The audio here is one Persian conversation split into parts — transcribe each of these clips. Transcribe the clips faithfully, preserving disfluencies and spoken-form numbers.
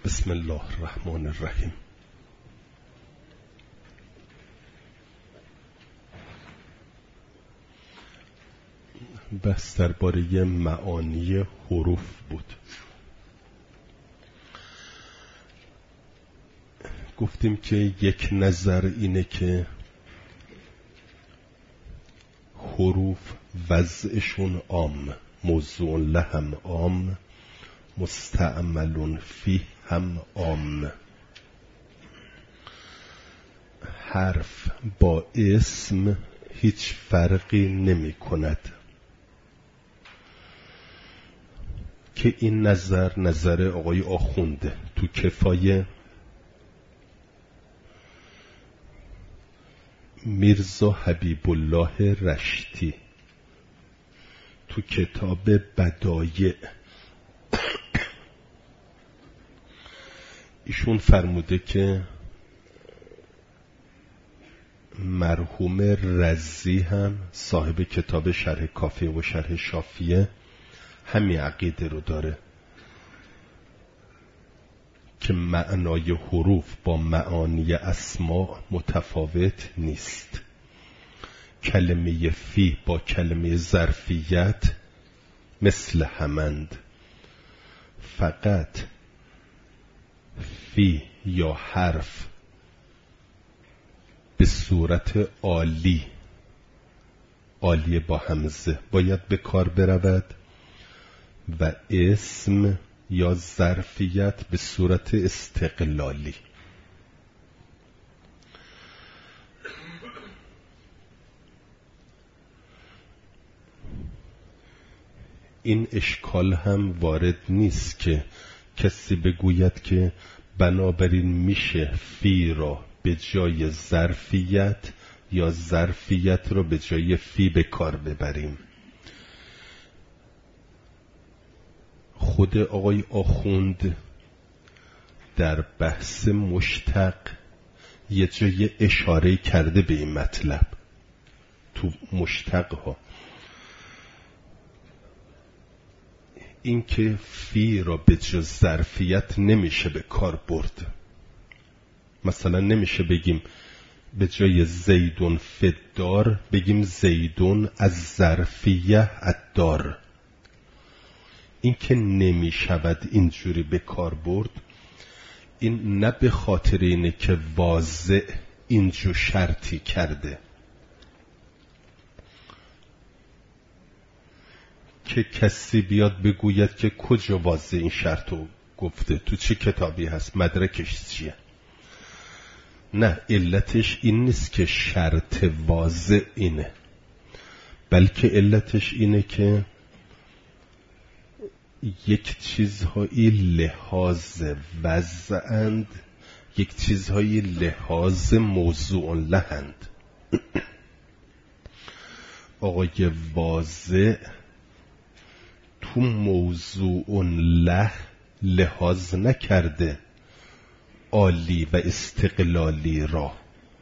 بسم الله الرحمن الرحیم. بس درباره معانی حروف بود. گفتیم که یک نظر اینه که حروف وضعشون عام، موضوع لهم عام، مستعمل فی هم عام. حرف با اسم هیچ فرقی نمی کند. که این نظر نظر آقای آخونده تو کفایه. میرزا حبیب الله رشتی تو کتاب بدایع ایشون فرموده که مرحوم رزی هم صاحب کتاب شرح کافیه و شرح شافیه همین عقیده رو داره که معنای حروف با معانی اسما متفاوت نیست. کلمه فی با کلمه ظرفیت مثل همند، فقط فی یا حرف به صورت عالی، عالی با همزه باید به کار برود و اسم یا ظرفیت به صورت استقلالی. این اشکال هم وارد نیست که کسی بگوید که بنابراین میشه فی را به جای ظرفیت یا ظرفیت را به جای فی به کار ببریم. خود آقای آخوند در بحث مشتق یه جای اشاره کرده به این مطلب تو مشتق ها، این که فی را به جز ظرفیت نمیشه به کار برد. مثلا نمیشه بگیم به جای زیدون فدار بگیم زیدون از ظرفیه الدار. این که نمی شود اینجوری به کار برد، این نه به خاطر اینه که واضع اینجور شرطی کرده که کسی بیاد بگوید که کجا واضع این شرطو گفته، تو چه کتابی هست، مدرکش چیه. نه، علتش این نیست که شرط واضع اینه، بلکه علتش اینه که یک چیزهایی لحاظ وضعند، یک چیزهایی لحاظ موضوع لهند. آقای واضع تو موضوع له لحاظ نکرده عالی و استقلالی را،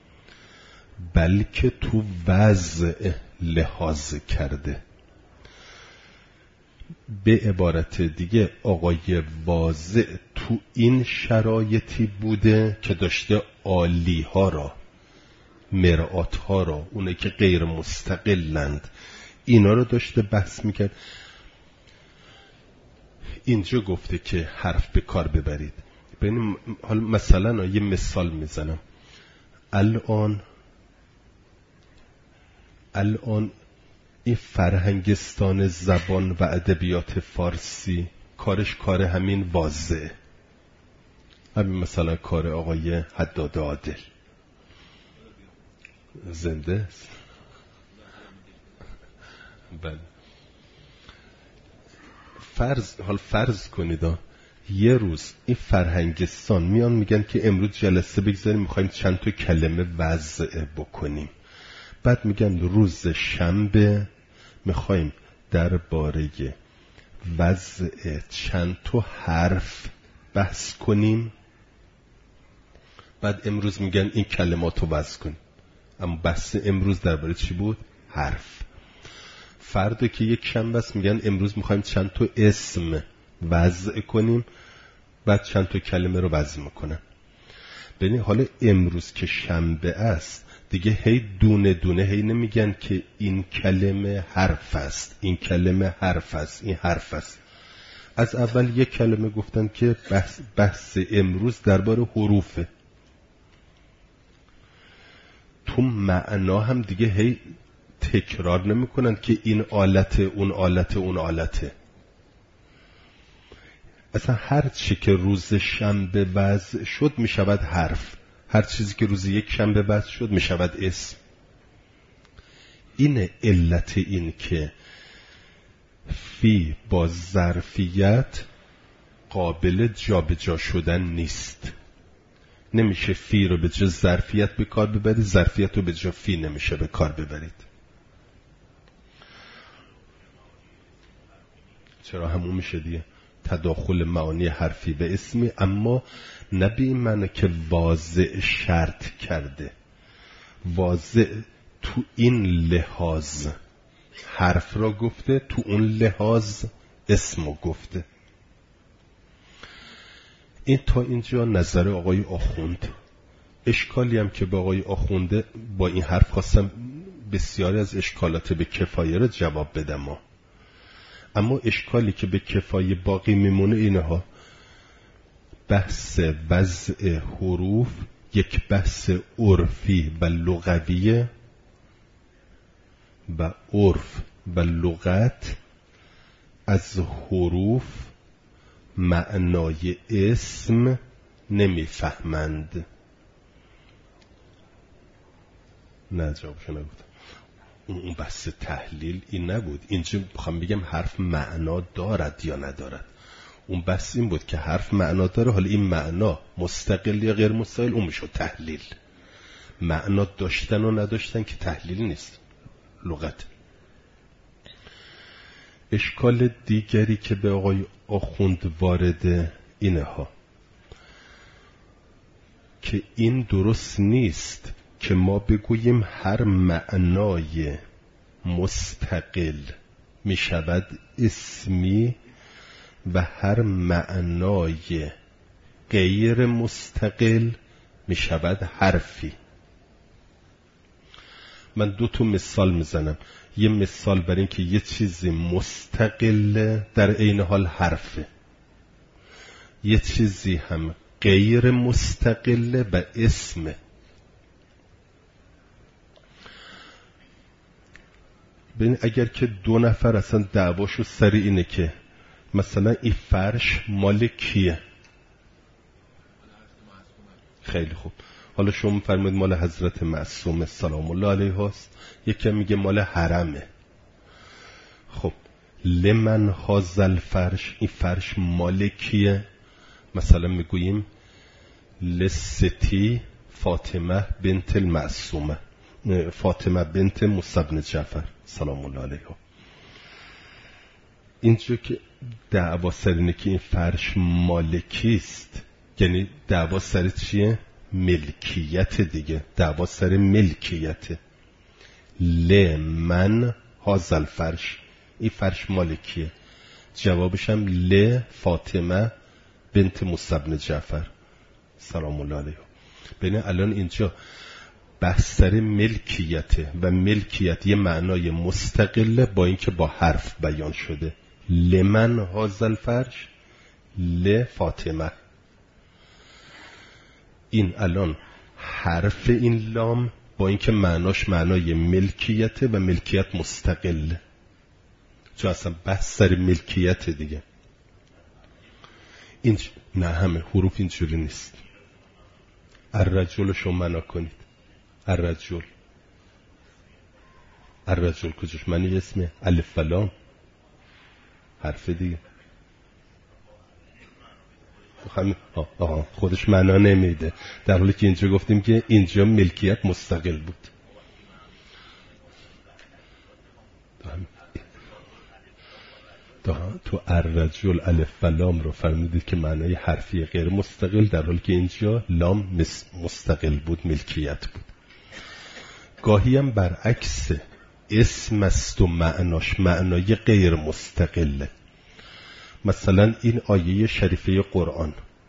بلکه تو وضع لحاظ کرده. به عبارت دیگه آقای واضع تو این شرایطی بوده که داشته عالی ها را، مرآت ها را، اونه که غیر مستقلند، اینا رو داشته بحث میکرد. اینجا گفته که حرف به کار ببرید. ببینیم حالا مثلا یه مثال میزنم. الان الان این فرهنگستان زبان و ادبیات فارسی کارش کار همین واضحه. همین مثلا کار آقای حداد عادل زنده است. بله. فرض حال فرض کنید یه روز این فرهنگستان میان میگن که امروز جلسه بگذاریم میخوایم چند تا کلمه وضع بکنیم. بعد میگن روز شنبه میخوایم درباره وضع چند تا حرف بحث کنیم. بعد امروز میگن این کلماتو وضع کنیم. اما بحث امروز درباره چی بود؟ حرف. فردا که یک شنبه است میگن امروز میخوایم چند تا اسم وضع کنیم. بعد چند تا کلمه رو وضع میکنن. ببین حالا امروز که شنبه است دیگه هی دونه دونه هی نمیگن که این کلمه حرف است، این کلمه حرف است، این حرف است. از اول یک کلمه گفتن که بحث, بحث امروز درباره حروفه. تو معنا هم دیگه هی تکرار نمیکنن که این آلته اون آلته اون آلته. اصلا هر چی که روز شنبه وضع شد میشود حرف، هر چیزی که روز یک شنبه وضع شد میشود اسم. این علت این که فی با ظرفیت قابل جابجا شدن نیست. نمیشه فی رو به جا ظرفیت به کار ببرید، ظرفیت رو به جا فی نمیشه به کار ببرید. چرا همون میشه دیگه تداخل معانی حرفی به اسمی، اما نه به این معنی که واضع شرط کرده. واضع تو این لحاظ حرف را گفته، تو اون لحاظ اسم رو گفته. این تا اینجا نظر آقای آخوند. اشکالی هم که با آقای آخونده با این حرف خواستم بسیاری از اشکالات به کفایه را جواب بدم ما. اما اشکالی که به کفایه باقی میمونه اینها: بحث وضع حروف یک بحث عرفی و لغویه و عرف و لغت از حروف معنای اسم نمیفهمند. نه جوابشو نگفتم. اون بحث تحلیل این نبود. اینجا بخوام بگم حرف معنا دارد یا ندارد. اون بحث این بود که حرف معنا داره، حالا این معنا مستقل یا غیر مستقل، اون میشه تحلیل. معنا داشتن و نداشتن که تحلیل نیست، لغت. اشکال دیگری که به آقای آخوند وارد اینه ها که این درست نیست که ما بگوییم هر معنای مستقل می شود اسمی و هر معنای غیر مستقل می شود حرفی. من دو تا مثال میزنم. یه مثال برای این که یه چیزی مستقل در عین حال حرفه، یه چیزی هم غیر مستقل و اسمه. ببین اگر که دو نفر اصلا دعواشو سر اینه که مثلا این فرش مال کیه، خیلی خوب، حالا شما فرمایید مال حضرت معصومه سلام الله علیه هست، یکی میگه مال حرمه. خب لمن هذا الفرش، این فرش مال کیه؟ مثلا میگوییم لستی فاطمه بنت المعصومه، فاطمه بنت موسی بن جعفر سلام الله علیها. اینجا که دعوا سر اینه که این فرش مال کیست، یعنی دعوا سر چیه؟ ملکیت دیگه، دعوا سر ملکیت. لمن هذا الفرش، این فرش مال کیه؟ جوابش هم ل فاطمه بنت موسی بن جعفر سلام الله علیها. ببین الان اینجا بحث سر ملکیته و ملکیت یه معنای مستقله با اینکه با حرف بیان شده. لمن هذا الفرش ل فاطمه. این الان حرف این لام با اینکه معناش معنای ملکیته و ملکیت مستقله، چون اصلا بحث سر ملکیت دیگه. این نه، همه حروف اینجوری نیست. الرجل شما معنا کنید الرجل، الرجل کجاش معنی اسمه؟ الف و لام حرف دیگه. آه آه خودش معنا نمیده، در حالی که اینجا گفتیم که اینجا ملکیت مستقل بود. تو الرجل الف و لام رو فرمودید که معنای حرفی غیر مستقل، در حالی که اینجا لام مستقل بود، ملکیت بود. گاهی هم برعکس، اسم است و معناش معنای غیر مستقله. مثلا این آیه شریفه قرآن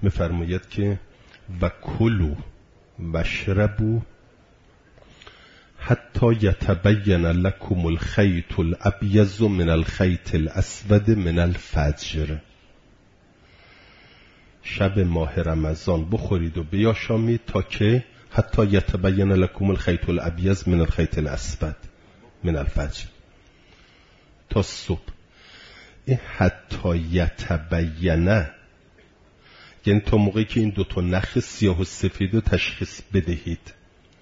میفرماید که و کلوا واشربوا حتی یتبین لکم الخیط الابیض من الخیط الاسود من الفجر. شب ماه رمضان بخورید و بیاشامید تا که حتی یتبین لکم الخیط الابیض من الخیط الاسود من الفجر، تا صبح. این حتی یتبینه یعنی تا موقعی که این دوتا نخ سیاه و سفید رو تشخیص بدهید.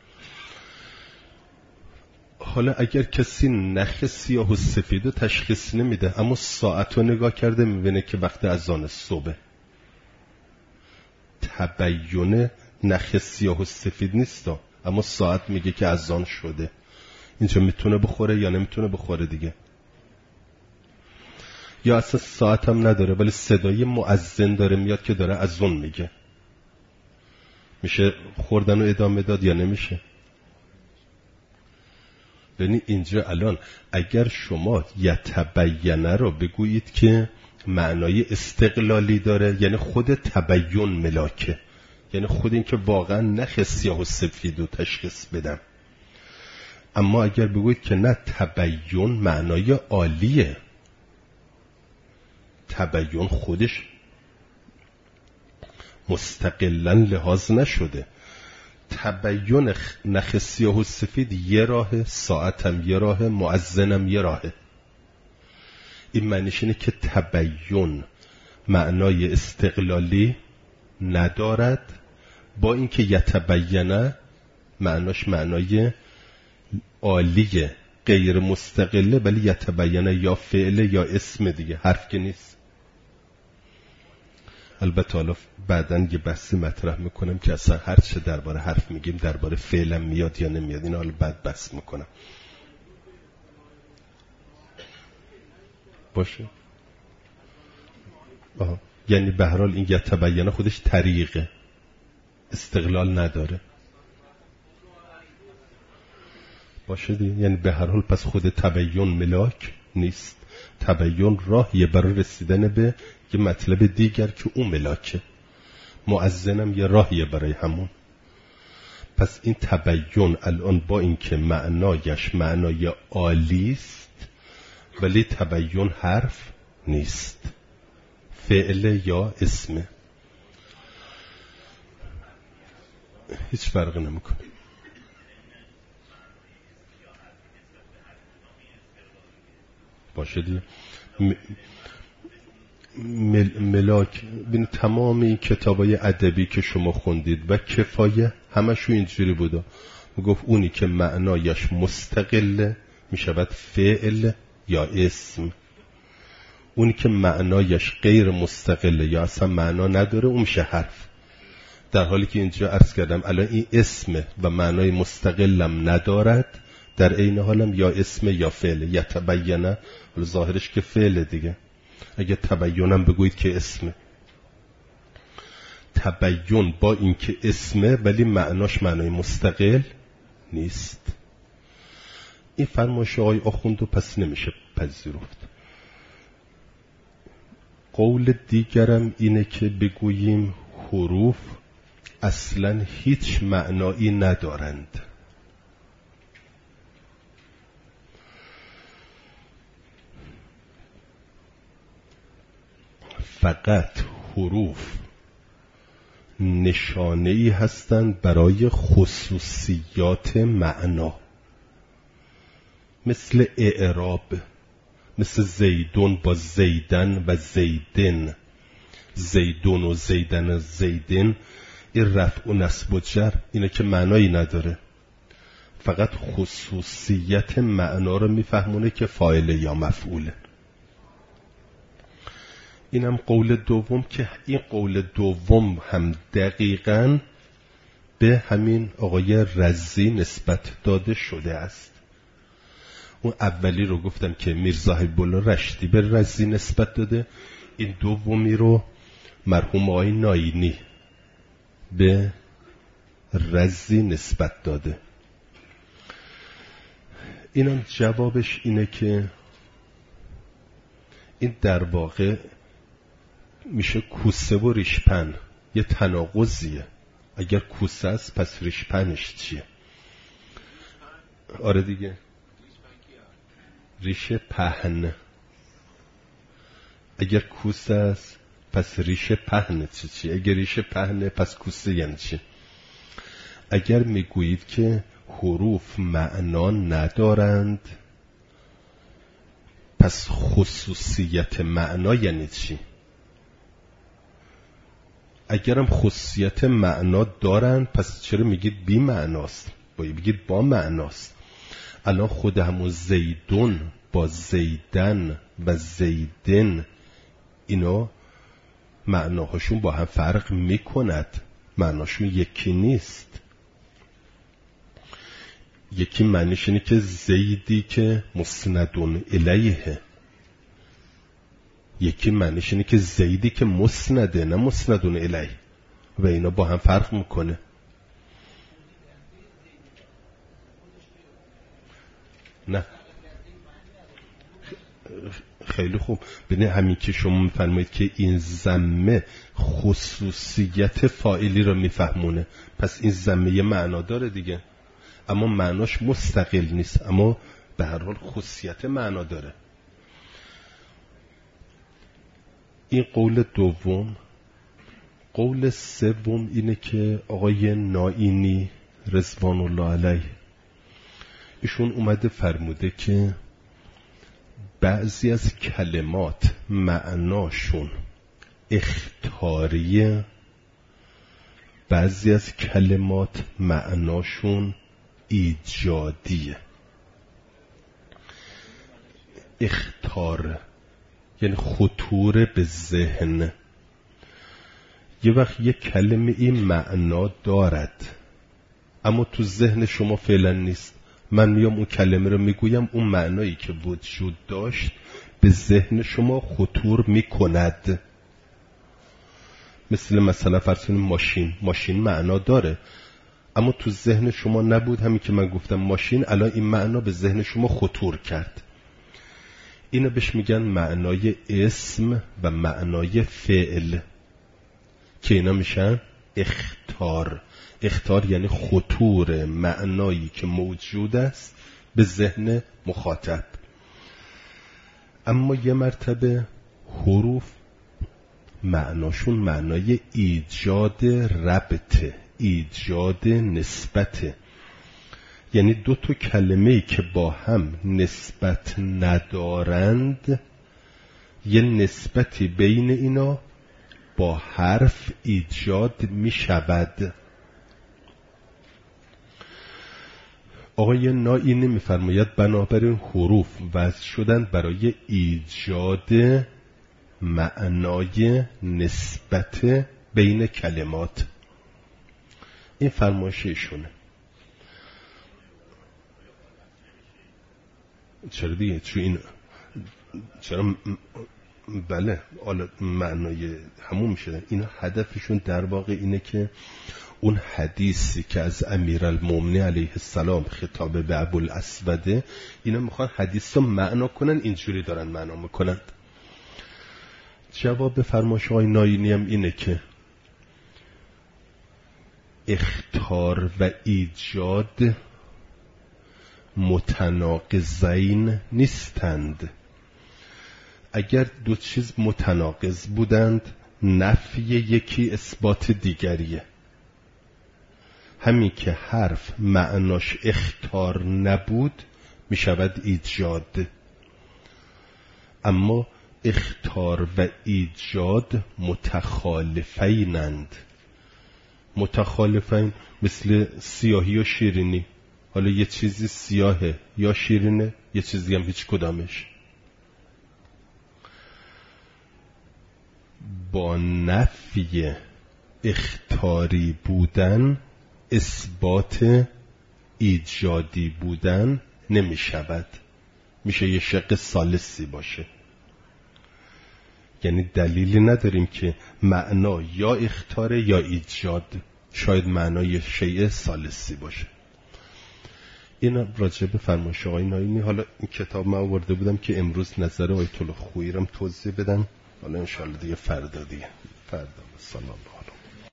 حالا اگر کسی نخ سیاه و سفید رو تشخیص نمیده اما ساعت رو نگاه کرده میبینه که وقت اذان صبح، تبین نخ سیاه و سفید نیست اما ساعت میگه که اذان شده، اینجا میتونه بخوره یا نمیتونه بخوره دیگه. یا اصلا ساعت هم نداره ولی صدای مؤذن داره میاد که داره اذان میگه، میشه خوردن و ادامه داد یا نمیشه؟ یعنی اینجا الان اگر شما یتبینه رو بگویید که معنای استقلالی داره، یعنی خود تبین ملاکه، یعنی خود این که واقعا نخ سیاه و سفید رو تشخیص بدم. اما اگر بگویید که نه، تبین معنای عالیه، تبین خودش مستقلاً لحاظ نشده، تبین نخ سیاه و سفید یه راه، ساعتم یه راه، مؤذنم یه راهه. این معنیش اینه که تبین معنای استقلالی ندارد، با اینکه یتبینه معناش معنای عالیه غیر مستقله، ولی یتبینه یا فعله یا اسم دیگه، حرف که نیست. البته حالا بعدن یه بحثی مطرح میکنم که اصلا هر چه درباره حرف میگیم درباره فعلم میاد یا نمیاد، این حالا بعد بحث میکنم. باشه؟ آه. یعنی به هر حال این یتبینه خودش طریقه، استقلال نداره. باشه دیگه، یعنی به هر حال پس خود تبین ملاک نیست، تبین راهیه برای رسیدن به یه مطلب دیگر که اون ملاکه، مؤذنم یه راهیه برای همون. پس این تبین الان با اینکه معنایش معنای عالی است ولی تبین حرف نیست، فعل یا اسمه، هیچ فرق نمیکنه. باشه دیگه. م... مل... ملاک بین تمام این کتابای ادبی که شما خوندید و کفایه همشو اینجوری بوده، میگفت اونی که معنایش مستقله میشود فعل یا اسم، اونی که معنایش غیر مستقله یا اصلا معنا نداره اون میشه حرف. در حالی که اینجا عرض کردم الان این اسم و معنای مستقلم ندارد، در عین حالم یا اسم یا فعل. یتبینه ظاهرش که فعل دیگه، اگه تبینم بگویید که اسمه. تبین با اینکه اسمه ولی معناش معنای مستقل نیست. این فرمایش آقای آخوندو پس نمیشه پذیرفت. قول دیگرم اینه که بگوییم حروف اصلا هیچ معنایی ندارند، فقط حروف نشانه‌ای هستند برای خصوصیات معنا، مثل اعراب، مثل زیدون با زیدن و زیدن، زیدون و زیدن و زیدن، این رفع و نصب و جر اینه که معنایی نداره، فقط خصوصیت معنا رو میفهمونه که فاعل یا مفعوله. اینم قول دوم که این قول دوم هم دقیقاً به همین آقای رزی نسبت داده شده است. اون اولی رو گفتم که میرزا حبیب الله رشتی به رزی نسبت داده، این دومی رو مرحوم آقای ناینی به رزی نسبت داده. اینم جوابش اینه که این در واقع میشه کوسه و ریشپن یه تناقضیه. اگر کوسه است پس ریش پهنش چیه؟ آره دیگه، ریش پهن. اگر کوسه است پس ریش پهن چی چی؟ اگر ریش پهنه پس کوسه یعنی چی؟ اگر میگویید که حروف معنا ندارند پس خصوصیت معنا یعنی چی؟ اگرم خصوصیت معنا دارند پس چرا میگید بی معناست؟ باید بگید با معناست. الان خود همون زیدون با زیدن و زیدن اینا معناهاشون با هم فرق میکند، معناشون یکی نیست. یکی معنیش اینه که زیدی که مسندون الیه، یکی معنیش اینه که زیدی که مسنده نه مسندون الیه، و اینا با هم فرق میکنه. نه خیلی خوب. ببین همین که شما میفرمایید که این ضمه خصوصیت فاعلی رو میفهمونه، پس این ضمه یه معنا داره دیگه، اما معناش مستقل نیست، اما به هر حال خصوصیت معنا داره. این قول دوم. قول سوم اینه که آقای نائینی رضوان الله علیه ایشون اومده فرموده که بعضی از کلمات معناشون اخطاریه، بعضی از کلمات معناشون ایجادیه. اخطار یعنی خطور به ذهن. یه وقت یه کلمه این معنا دارد اما تو ذهن شما فعلا نیست، من میام اون کلمه رو میگویم، اون معنایی که وجود داشت به ذهن شما خطور میکند. مثل مثلا فرض کنیم ماشین، ماشین معنا داره اما تو ذهن شما نبود، همین که من گفتم ماشین الان این معنا به ذهن شما خطور کرد. اینو بهش میگن معنای اسم و معنای فعل که اینا میشن اخطار. اخطار یعنی خطور معنایی که موجود است به ذهن مخاطب. اما یه مرتبه حروف معناشون معنای ایجاد ربطه، ایجاد نسبته. یعنی دو تا کلمه‌ای که با هم نسبت ندارند یه نسبتی بین اینا با حرف ایجاد می شود. آقای نائینی می فرماید بنابراین حروف وضع شدن برای ایجاد معنای نسبت بین کلمات. این فرمایش ایشونه. چرا دیگه؟ چون این چرا م... بله حالا معنای همون میشه. اینا هدفشون در واقع اینه که اون حدیثی که از امیرالمومنین علیه السلام خطاب به ابوالاسوده، اینا میخوان حدیث رو معنا کنن، اینجوری دارن معنا میکنن. جواب فرمایش آقای نائینی هم اینه که اخطار و ایجاد متناقضین نیستند. اگر دو چیز متناقض بودند نفی یکی اثبات دیگریه. همین که حرف معناش اخطار نبود می شود ایجاد، اما اخطار و ایجاد متخالفینند. متخالفین مثل سیاهی و شیرینی. حالا یه چیزی سیاهه یا شیرینه، یه چیزی هم هیچ کدامش. با نفی اخطاری بودن اثبات ایجادی بودن نمی شود، میشه یه شق ثالثی باشه. یعنی دلیلی نداریم که معنا یا اخطاره یا ایجاد، شاید معنای شیء ثالثی باشه. این راجع به فرمایش آقای نائینی. حالا این کتاب من آورده بودم که امروز نظر آیت الله خویی رو توضیح بدم، حالا انشاءالله دیگه فردا دیگه فردا سلام.